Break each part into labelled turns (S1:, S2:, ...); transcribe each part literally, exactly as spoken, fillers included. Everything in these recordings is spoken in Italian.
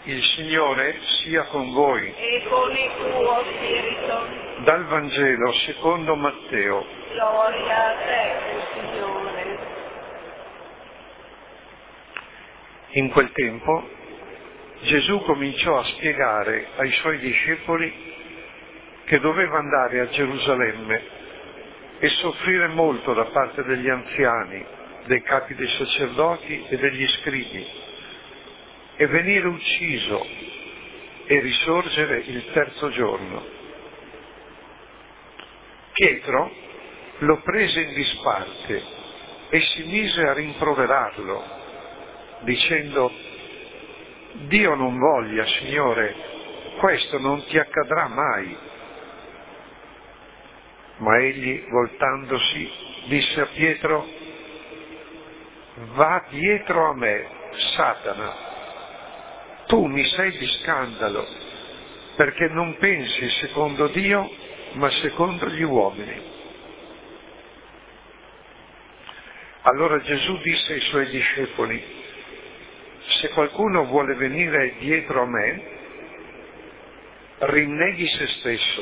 S1: Il Signore sia con voi.
S2: E con il tuo spirito.
S1: Dal Vangelo secondo Matteo.
S2: Gloria a te, Signore.
S1: In quel tempo Gesù cominciò a spiegare ai suoi discepoli che doveva andare a Gerusalemme e soffrire molto da parte degli anziani, dei capi dei sacerdoti e degli scribi, e venire ucciso e risorgere il terzo giorno. Pietro lo prese in disparte e si mise a rimproverarlo, dicendo: Dio non voglia, Signore, questo non ti accadrà mai. Ma egli, voltandosi, disse a Pietro: Va dietro a me, Satana, tu mi sei di scandalo, perché non pensi secondo Dio, ma secondo gli uomini. Allora Gesù disse ai suoi discepoli: Se qualcuno vuole venire dietro a me, rinneghi se stesso,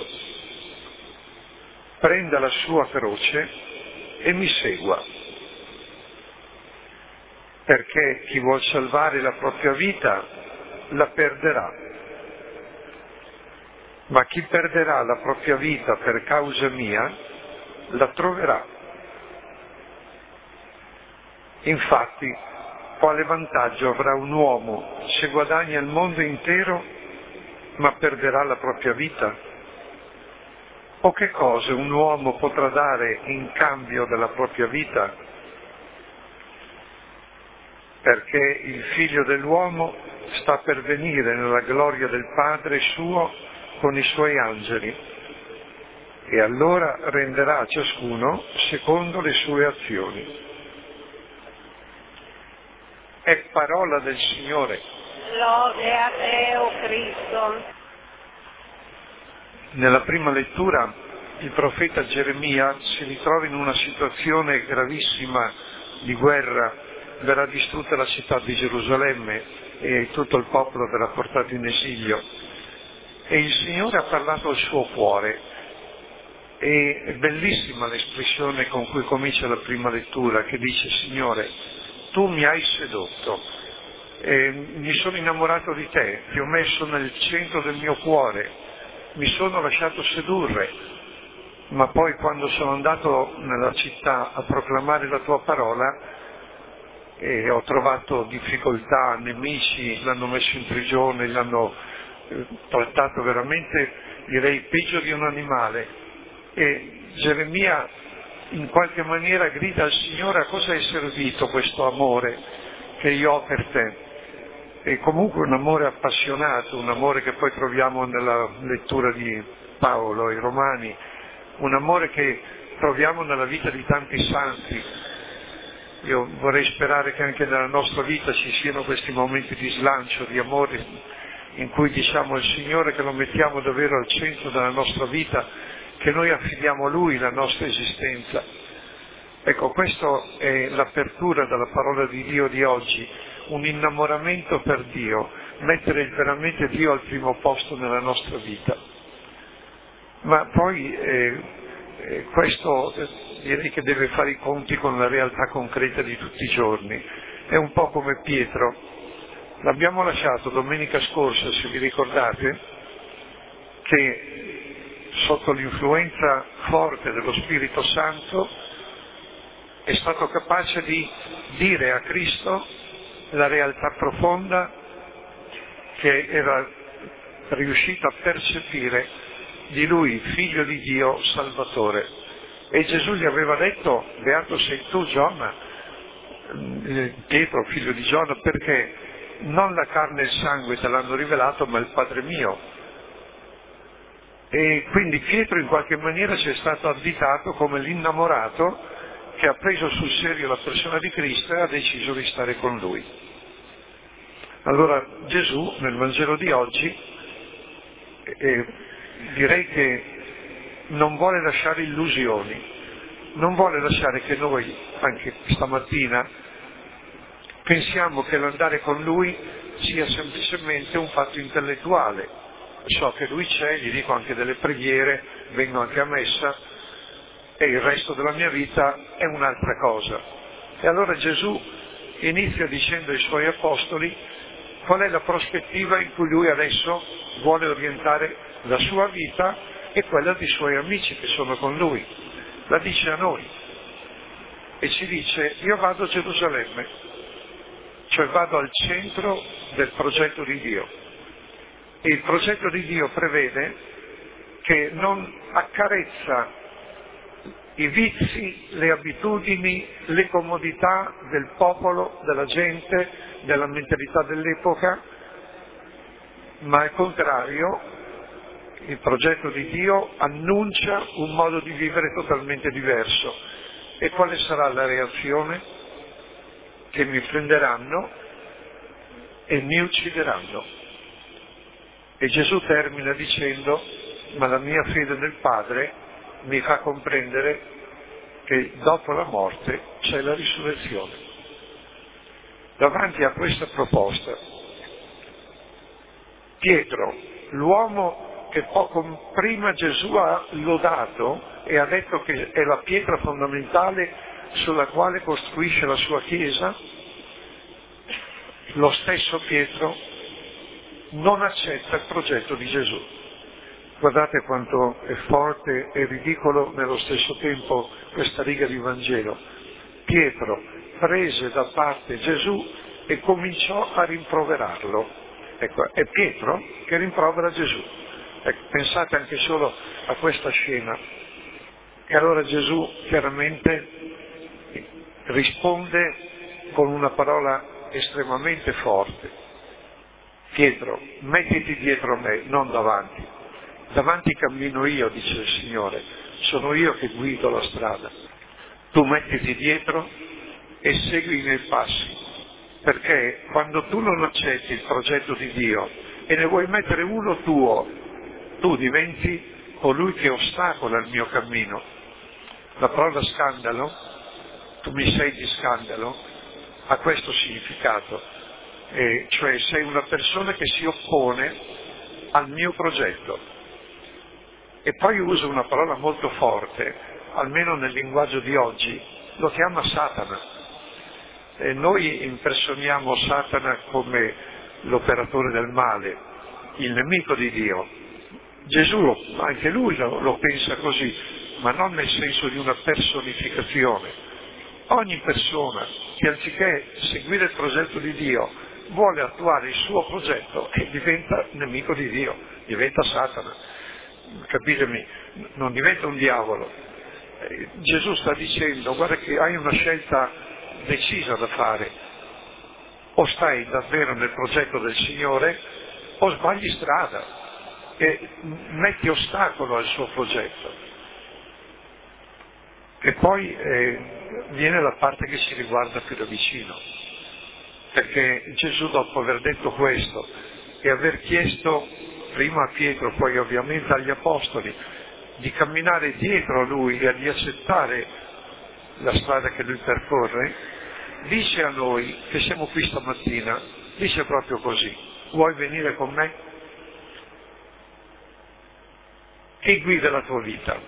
S1: prenda la sua croce e mi segua. Perché chi vuol salvare la propria vita la perderà, ma chi perderà la propria vita per causa mia la troverà. Infatti, quale vantaggio avrà un uomo se guadagna il mondo intero ma perderà la propria vita? O che cosa un uomo potrà dare in cambio della propria vita? Perché il Figlio dell'uomo sta per venire nella gloria del Padre suo con i suoi angeli, e allora renderà a ciascuno secondo le sue azioni. È parola del Signore.
S2: Lode a te, o Cristo.
S1: Nella prima lettura il profeta Geremia si ritrova in una situazione gravissima di guerra. Verrà distrutta la città di Gerusalemme e tutto il popolo verrà portato in esilio. E il Signore ha parlato al suo cuore. E è bellissima l'espressione con cui comincia la prima lettura, che dice: Signore, tu mi hai sedotto, e mi sono innamorato di te, ti ho messo nel centro del mio cuore, mi sono lasciato sedurre, ma poi quando sono andato nella città a proclamare la tua parola e ho trovato difficoltà, nemici, l'hanno messo in prigione, l'hanno eh, trattato veramente, direi, peggio di un animale. E Geremia in qualche maniera grida al Signore: a cosa è servito questo amore che io ho per te? E comunque un amore appassionato, un amore che poi troviamo nella lettura di Paolo ai Romani, un amore che troviamo nella vita di tanti santi. Io vorrei sperare che anche nella nostra vita ci siano questi momenti di slancio, di amore, in cui diciamo al Signore che lo mettiamo davvero al centro della nostra vita, che noi affidiamo a Lui la nostra esistenza. Ecco, questa è l'apertura della parola di Dio di oggi, un innamoramento per Dio, mettere veramente Dio al primo posto nella nostra vita. Ma poi eh, eh, questo eh, direi che deve fare i conti con la realtà concreta di tutti i giorni. È un po' come Pietro. L'abbiamo lasciato domenica scorsa, se vi ricordate, che sotto l'influenza forte dello Spirito Santo è stato capace di dire a Cristo la realtà profonda che era riuscito a percepire di Lui, Figlio di Dio, Salvatore. E Gesù gli aveva detto: beato sei tu, Giona, Pietro, figlio di Giona, perché non la carne e il sangue te l'hanno rivelato, ma il Padre mio. E quindi Pietro in qualche maniera ci è stato additato come l'innamorato che ha preso sul serio la persona di Cristo e ha deciso di stare con Lui. Allora Gesù nel Vangelo di oggi eh, direi che non vuole lasciare illusioni, non vuole lasciare che noi, anche stamattina, pensiamo che l'andare con Lui sia semplicemente un fatto intellettuale. So che lui c'è, gli dico anche delle preghiere, vengo anche a messa e il resto della mia vita è un'altra cosa. E allora Gesù inizia dicendo ai suoi apostoli qual è la prospettiva in cui lui adesso vuole orientare la sua vita e quella dei suoi amici che sono con lui. La dice a noi e ci dice: io vado a Gerusalemme, cioè vado al centro del progetto di Dio. E il progetto di Dio prevede che non accarezza i vizi, le abitudini, le comodità del popolo, della gente, della mentalità dell'epoca, ma al contrario, il progetto di Dio annuncia un modo di vivere totalmente diverso. E quale sarà la reazione? Che mi prenderanno e mi uccideranno. E Gesù termina dicendo: ma la mia fede nel Padre mi fa comprendere che dopo la morte c'è la risurrezione. Davanti a questa proposta, Pietro, l'uomo che poco prima Gesù ha lodato e ha detto che è la pietra fondamentale sulla quale costruisce la sua Chiesa, lo stesso Pietro non accetta il progetto di Gesù. Guardate quanto è forte e ridicolo nello stesso tempo questa riga di Vangelo. Pietro prese da parte Gesù e cominciò a rimproverarlo. Ecco, è Pietro che rimprovera Gesù. Ecco, pensate anche solo a questa scena. E allora Gesù chiaramente risponde con una parola estremamente forte. Pietro, mettiti dietro a me, non davanti. Davanti cammino io, dice il Signore, sono io che guido la strada. Tu mettiti dietro e segui i miei passi, perché quando tu non accetti il progetto di Dio e ne vuoi mettere uno tuo, tu diventi colui che ostacola il mio cammino. La parola scandalo, tu mi sei di scandalo, ha questo significato. Eh, cioè sei una persona che si oppone al mio progetto. E poi uso una parola molto forte, almeno nel linguaggio di oggi, lo chiama Satana. E noi impersoniamo Satana come l'operatore del male, il nemico di Dio. Gesù, anche lui lo, lo pensa così, ma non nel senso di una personificazione. Ogni persona che anziché seguire il progetto di Dio vuole attuare il suo progetto e diventa nemico di Dio, diventa Satana. Capitemi, non diventa un diavolo. Eh, Gesù sta dicendo: guarda che hai una scelta decisa da fare, o stai davvero nel progetto del Signore o sbagli strada e metti ostacolo al suo progetto. E poi eh, viene la parte che ci riguarda più da vicino. Perché Gesù, dopo aver detto questo e aver chiesto prima a Pietro, poi ovviamente agli Apostoli, di camminare dietro a Lui e di accettare la strada che Lui percorre, dice a noi che siamo qui stamattina, dice proprio così: vuoi venire con me? Chi guida la tua vita?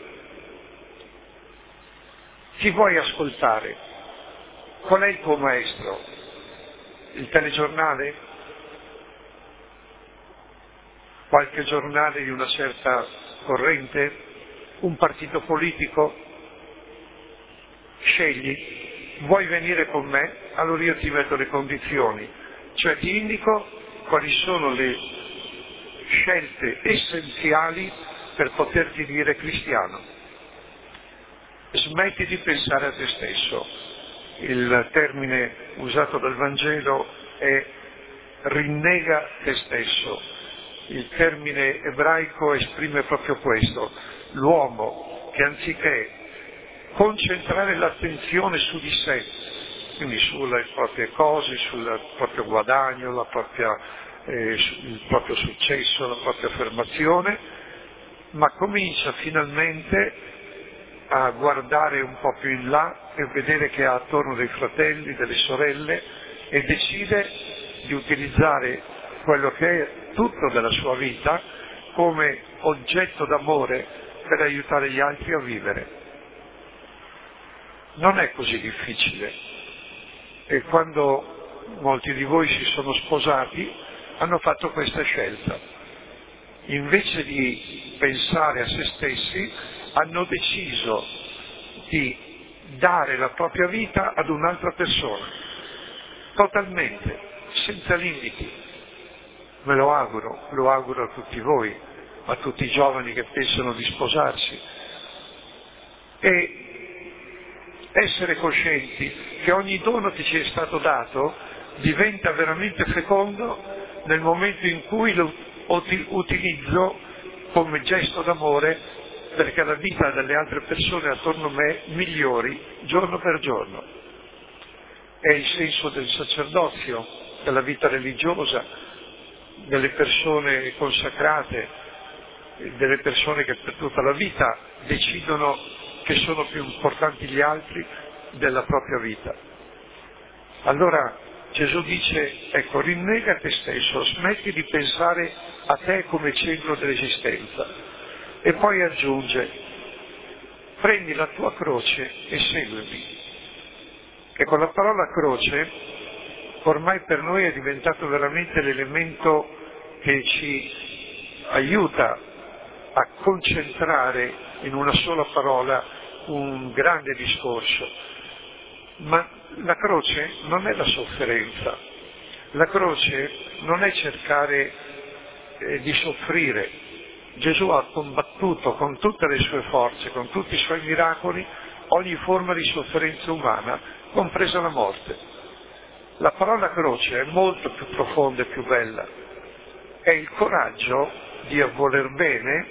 S1: Chi vuoi ascoltare? Qual è il tuo maestro? Il telegiornale? Qualche giornale di una certa corrente? Un partito politico? Scegli. Vuoi venire con me? Allora io ti metto le condizioni, cioè ti indico quali sono le scelte essenziali per poterti dire cristiano. Smetti di pensare a te stesso. Il termine usato dal Vangelo è rinnega te stesso. Il termine ebraico esprime proprio questo: l'uomo che anziché concentrare l'attenzione su di sé, quindi sulle proprie cose, sul proprio guadagno, la propria, eh, il proprio successo, la propria affermazione, ma comincia finalmente a guardare un po' più in là e vedere che ha attorno dei fratelli, delle sorelle, e decide di utilizzare quello che è tutto della sua vita come oggetto d'amore per aiutare gli altri a vivere. Non è così difficile. E quando molti di voi si sono sposati, hanno fatto questa scelta. Invece di pensare a se stessi, hanno deciso di dare la propria vita ad un'altra persona, totalmente, senza limiti. Me lo auguro, lo auguro a tutti voi, a tutti i giovani che pensano di sposarsi. E essere coscienti che ogni dono che ci è stato dato diventa veramente fecondo nel momento in cui lo utilizzo come gesto d'amore perché la vita delle altre persone attorno a me migliori giorno per giorno. È il senso del sacerdozio, della vita religiosa, delle persone consacrate, delle persone che per tutta la vita decidono che sono più importanti gli altri della propria vita. Allora Gesù dice, ecco, rinnega te stesso, smetti di pensare a te come centro dell'esistenza. E poi aggiunge, prendi la tua croce e seguimi. E con la parola croce, ormai per noi è diventato veramente l'elemento che ci aiuta a concentrare in una sola parola un grande discorso. Ma la croce non è la sofferenza, la croce non è cercare eh, di soffrire. Gesù ha combattuto con tutte le sue forze, con tutti i suoi miracoli, ogni forma di sofferenza umana, compresa la morte. La parola croce è molto più profonda e più bella. È il coraggio di voler bene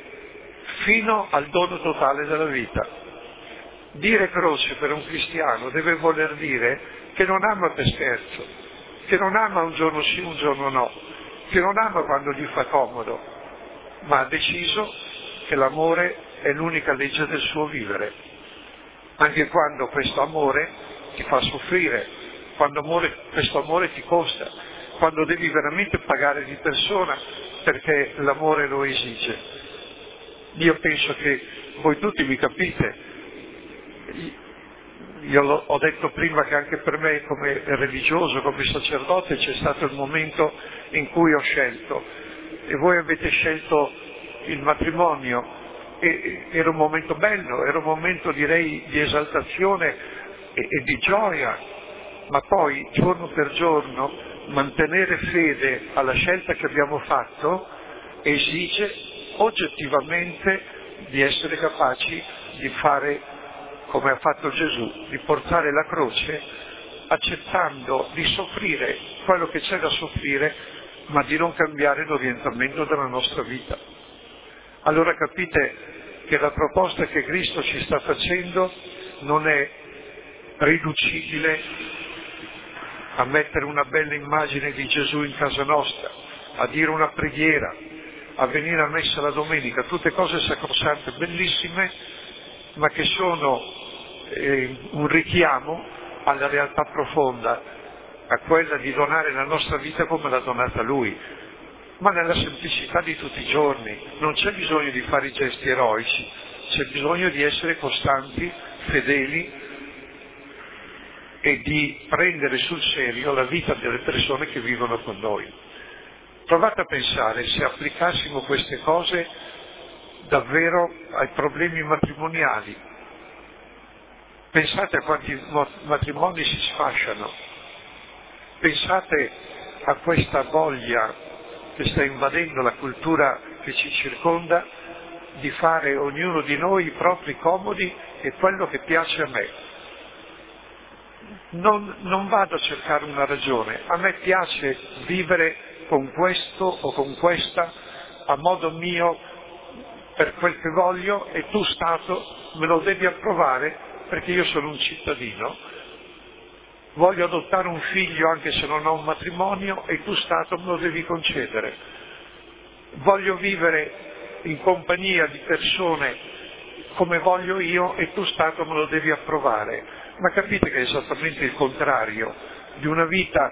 S1: fino al dono totale della vita. Dire croce per un cristiano deve voler dire che non ama per scherzo, che non ama un giorno sì, un giorno no, che non ama quando gli fa comodo, ma ha deciso che l'amore è l'unica legge del suo vivere. Anche quando questo amore ti fa soffrire, quando amore, questo amore ti costa, quando devi veramente pagare di persona perché l'amore lo esige. Io penso che voi tutti mi capite. Io ho detto prima che anche per me come religioso, come sacerdote c'è stato il momento in cui ho scelto e voi avete scelto il matrimonio e era un momento bello, era un momento direi di esaltazione e, e di gioia, ma poi giorno per giorno mantenere fede alla scelta che abbiamo fatto esige oggettivamente di essere capaci di fare come ha fatto Gesù, di portare la croce accettando di soffrire quello che c'è da soffrire, ma di non cambiare l'orientamento della nostra vita. Allora capite che la proposta che Cristo ci sta facendo non è riducibile a mettere una bella immagine di Gesù in casa nostra, a dire una preghiera, a venire a messa la domenica, tutte cose sacrosante, bellissime, ma che sono eh, un richiamo alla realtà profonda, a quella di donare la nostra vita come l'ha donata Lui, ma nella semplicità di tutti i giorni. Non c'è bisogno di fare i gesti eroici, c'è bisogno di essere costanti, fedeli e di prendere sul serio la vita delle persone che vivono con noi. Provate a pensare se applicassimo queste cose davvero ai problemi matrimoniali. Pensate a quanti matrimoni si sfasciano, pensate a questa voglia che sta invadendo la cultura che ci circonda di fare ognuno di noi i propri comodi e quello che piace a me. Non, non vado a cercare una ragione, a me piace vivere con questo o con questa a modo mio per quel che voglio e tu Stato me lo devi approvare perché io sono un cittadino. Voglio adottare un figlio anche se non ho un matrimonio e tu Stato me lo devi concedere. Voglio vivere in compagnia di persone come voglio io e tu Stato me lo devi approvare. Ma capite che è esattamente il contrario di una vita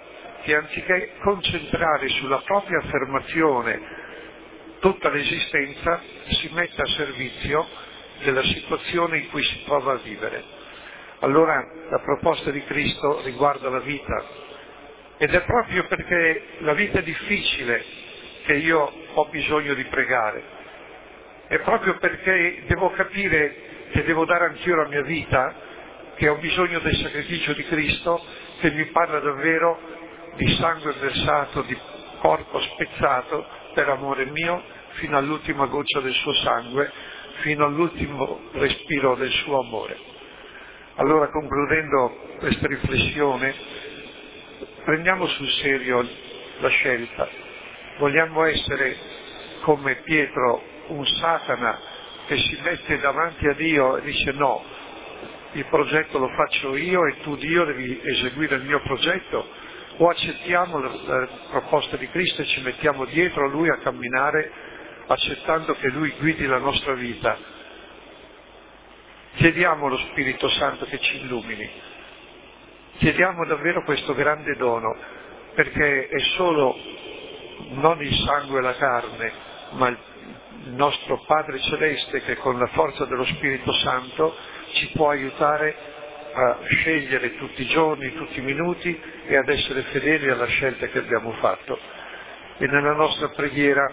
S1: che anziché concentrare sulla propria affermazione tutta l'esistenza, si mette a servizio della situazione in cui si trova a vivere. Allora la proposta di Cristo riguarda la vita, ed è proprio perché la vita è difficile che io ho bisogno di pregare, è proprio perché devo capire che devo dare anch'io la mia vita, che ho bisogno del sacrificio di Cristo, che mi parla davvero di sangue versato, di corpo spezzato per amore mio, fino all'ultima goccia del suo sangue, fino all'ultimo respiro del suo amore. Allora, concludendo questa riflessione, prendiamo sul serio la scelta. Vogliamo essere come Pietro, un Satana che si mette davanti a Dio e dice no, il progetto lo faccio io e tu, Dio, devi eseguire il mio progetto? O accettiamo la, la proposta di Cristo e ci mettiamo dietro a Lui a camminare, accettando che Lui guidi la nostra vita? Chiediamo allo Spirito Santo che ci illumini, chiediamo davvero questo grande dono, perché è solo non il sangue e la carne, ma il nostro Padre Celeste che con la forza dello Spirito Santo ci può aiutare a scegliere tutti i giorni, tutti i minuti e ad essere fedeli alla scelta che abbiamo fatto. E nella nostra preghiera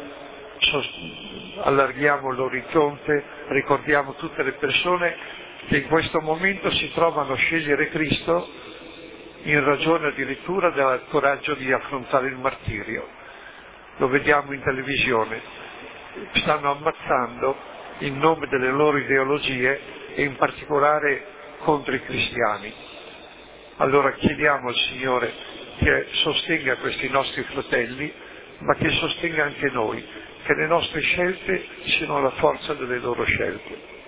S1: allarghiamo l'orizzonte, ricordiamo tutte le persone che in questo momento si trovano a scegliere Cristo in ragione addirittura del coraggio di affrontare il martirio. Lo vediamo in televisione, stanno ammazzando in nome delle loro ideologie e in particolare contro i cristiani. Allora chiediamo al Signore che sostenga questi nostri fratelli, ma che sostenga anche noi, che le nostre scelte siano la forza delle loro scelte.